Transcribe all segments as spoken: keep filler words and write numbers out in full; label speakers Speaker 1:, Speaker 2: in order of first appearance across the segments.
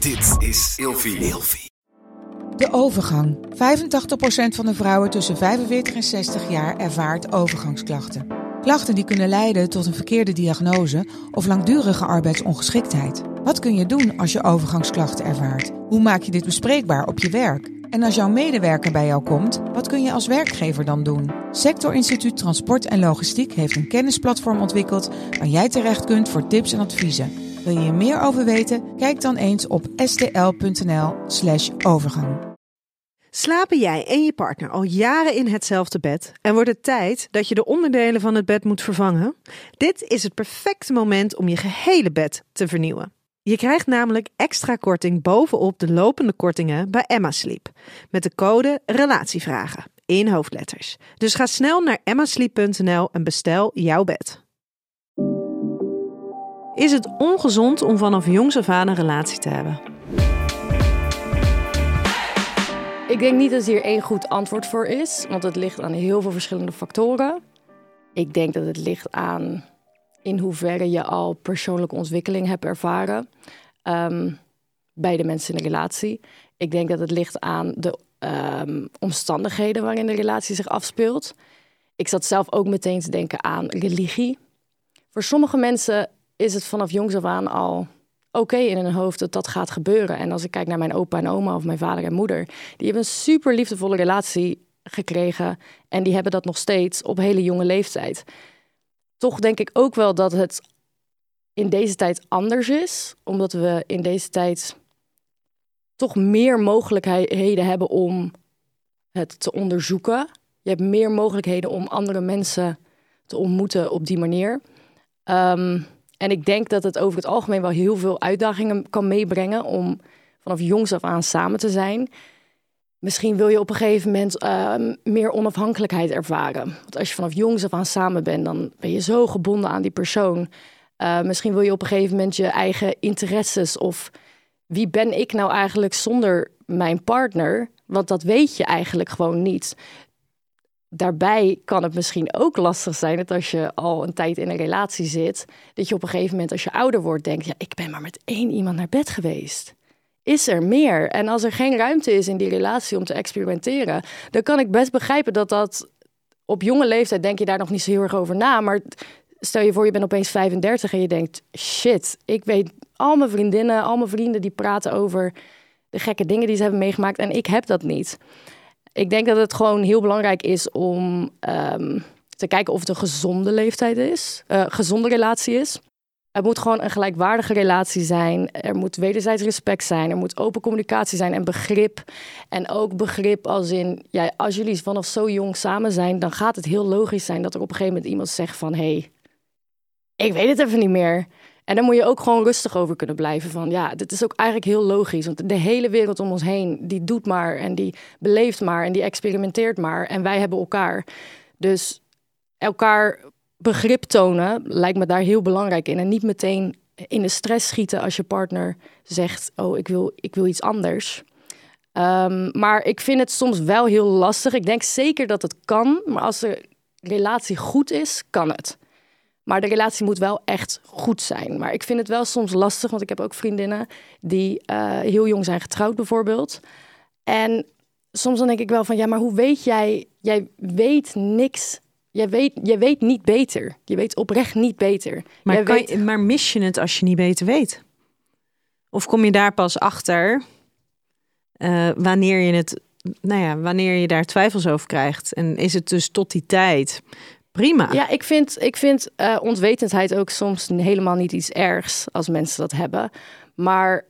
Speaker 1: Dit is Ilfie. Ilfie.
Speaker 2: De overgang. vijfentachtig procent van de vrouwen tussen vijfenveertig en zestig jaar ervaart overgangsklachten. Klachten die kunnen leiden tot een verkeerde diagnose of langdurige arbeidsongeschiktheid. Wat kun je doen als je overgangsklachten ervaart? Hoe maak je dit bespreekbaar op je werk? En als jouw medewerker bij jou komt, wat kun je als werkgever dan doen? Sector Instituut Transport en Logistiek heeft een kennisplatform ontwikkeld waar jij terecht kunt voor tips en adviezen. Wil je er meer over weten? Kijk dan eens op stl.nl slash overgang.
Speaker 3: Slapen jij en je partner al jaren in hetzelfde bed en wordt het tijd dat je de onderdelen van het bed moet vervangen? Dit is het perfecte moment om je gehele bed te vernieuwen. Je krijgt namelijk extra korting bovenop de lopende kortingen bij Emma Sleep. Met de code RELATIEVRAGEN in hoofdletters. Dus ga snel naar emma sleep punt n l en bestel jouw bed. Is het ongezond om vanaf jongs af aan een relatie te hebben?
Speaker 4: Ik denk niet dat hier één goed antwoord voor is, want het ligt aan heel veel verschillende factoren. Ik denk dat het ligt aan in hoeverre je al persoonlijke ontwikkeling hebt ervaren um, bij de mensen in de relatie. Ik denk dat het ligt aan de um, omstandigheden waarin de relatie zich afspeelt. Ik zat zelf ook meteen te denken aan religie. Voor sommige mensen is het vanaf jongs af aan al oké okay in hun hoofd dat dat gaat gebeuren. En als ik kijk naar mijn opa en oma of mijn vader en moeder, die hebben een super liefdevolle relatie gekregen en die hebben dat nog steeds op hele jonge leeftijd. Toch denk ik ook wel dat het in deze tijd anders is, omdat we in deze tijd toch meer mogelijkheden hebben om het te onderzoeken. Je hebt meer mogelijkheden om andere mensen te ontmoeten op die manier. Um, en ik denk dat het over het algemeen wel heel veel uitdagingen kan meebrengen om vanaf jongs af aan samen te zijn. Misschien wil je op een gegeven moment uh, meer onafhankelijkheid ervaren. Want als je vanaf jongs af aan samen bent, dan ben je zo gebonden aan die persoon. Uh, misschien wil je op een gegeven moment je eigen interesses of wie ben ik nou eigenlijk zonder mijn partner? Want dat weet je eigenlijk gewoon niet. Daarbij kan het misschien ook lastig zijn dat als je al een tijd in een relatie zit, dat je op een gegeven moment als je ouder wordt denkt, ja, ik ben maar met één iemand naar bed geweest. Is er meer? En als er geen ruimte is in die relatie om te experimenteren, dan kan ik best begrijpen dat dat op jonge leeftijd denk je daar nog niet zo heel erg over na. Maar stel je voor, je bent opeens vijfendertig en je denkt, shit, ik weet al mijn vriendinnen, al mijn vrienden die praten over de gekke dingen die ze hebben meegemaakt en ik heb dat niet. Ik denk dat het gewoon heel belangrijk is om um, te kijken of het een gezonde leeftijd is, uh, gezonde relatie is. Het moet gewoon een gelijkwaardige relatie zijn. Er moet wederzijds respect zijn. Er moet open communicatie zijn en begrip. En ook begrip als in, ja, als jullie vanaf zo jong samen zijn, dan gaat het heel logisch zijn dat er op een gegeven moment iemand zegt van, hé, hey, ik weet het even niet meer. En daar moet je ook gewoon rustig over kunnen blijven. Van ja, dit is ook eigenlijk heel logisch. Want de hele wereld om ons heen, die doet maar en die beleeft maar en die experimenteert maar. En wij hebben elkaar. Dus elkaar begrip tonen lijkt me daar heel belangrijk in. En niet meteen in de stress schieten als je partner zegt, oh, ik wil, ik wil iets anders. Um, maar ik vind het soms wel heel lastig. Ik denk zeker dat het kan. Maar als de relatie goed is, kan het. Maar de relatie moet wel echt goed zijn. Maar ik vind het wel soms lastig, want ik heb ook vriendinnen die uh, heel jong zijn getrouwd bijvoorbeeld. En soms dan denk ik wel van, ja, maar hoe weet jij, jij weet niks. Jij weet, jij weet niet beter. Je weet oprecht niet beter.
Speaker 3: Maar, kan
Speaker 4: weet...
Speaker 3: je, maar mis je het als je niet beter weet? Of kom je daar pas achter uh, wanneer je het, nou ja, wanneer je daar twijfels over krijgt? En is het dus tot die tijd prima?
Speaker 4: Ja, ik vind, ik vind uh, onwetendheid ook soms helemaal niet iets ergs als mensen dat hebben. Maar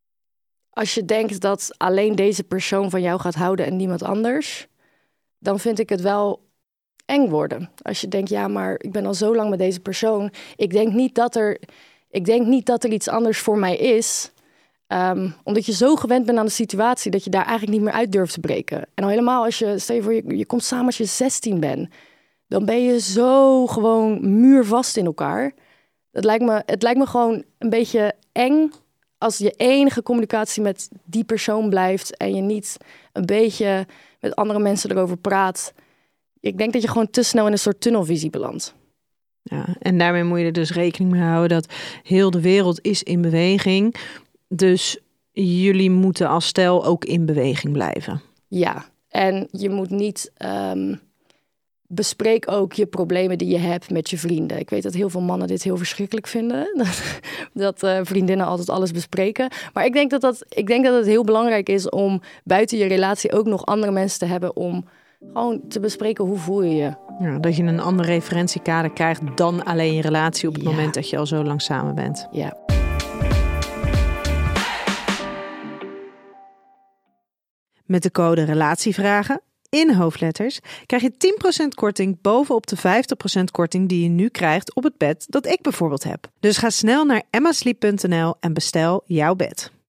Speaker 4: als je denkt dat alleen deze persoon van jou gaat houden en niemand anders, dan vind ik het wel eng worden. Als je denkt, ja, maar ik ben al zo lang met deze persoon. Ik denk niet dat er, ik denk niet dat er iets anders voor mij is. Um, omdat je zo gewend bent aan de situatie dat je daar eigenlijk niet meer uit durft te breken. En al helemaal als je, stel je voor, je, je komt samen als je zestien bent. Dan ben je zo gewoon muurvast in elkaar. Het lijkt me, het lijkt me gewoon een beetje eng als je enige communicatie met die persoon blijft en je niet een beetje met andere mensen erover praat. Ik denk dat je gewoon te snel in een soort tunnelvisie belandt.
Speaker 3: Ja, en daarmee moet je er dus rekening mee houden dat heel de wereld is in beweging. Dus jullie moeten als stel ook in beweging blijven.
Speaker 4: Ja, en je moet niet... Um, bespreek ook je problemen die je hebt met je vrienden. Ik weet dat heel veel mannen dit heel verschrikkelijk vinden. Dat, dat uh, vriendinnen altijd alles bespreken. Maar ik denk dat, dat, ik denk dat het heel belangrijk is om buiten je relatie ook nog andere mensen te hebben om gewoon te bespreken hoe voel je je.
Speaker 3: Ja, dat je een ander referentiekader krijgt dan alleen je relatie op het ja. moment dat je al zo lang samen bent.
Speaker 4: Ja.
Speaker 3: Met de code RELATIEVRAGEN in hoofdletters krijg je tien procent korting bovenop de vijftig procent korting die je nu krijgt op het bed dat ik bijvoorbeeld heb. Dus ga snel naar emma sleep punt n l en bestel jouw bed.